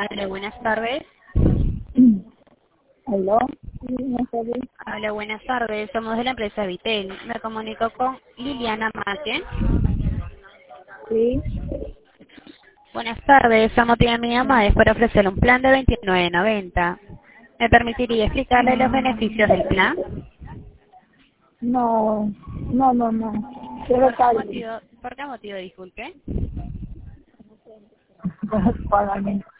Hola, buenas tardes. ¿Aló? Sí, buenas tardes. Hola, buenas tardes. Somos de la empresa Vitel. Me comunico con Liliana Maque. Sí. Buenas tardes. El motivo de mi llamada es para ofrecerle un plan de 29.90. ¿Me permitiría explicarle los beneficios del plan? No, no. Quiero cable. ¿Por qué motivo, disculpe? Págame.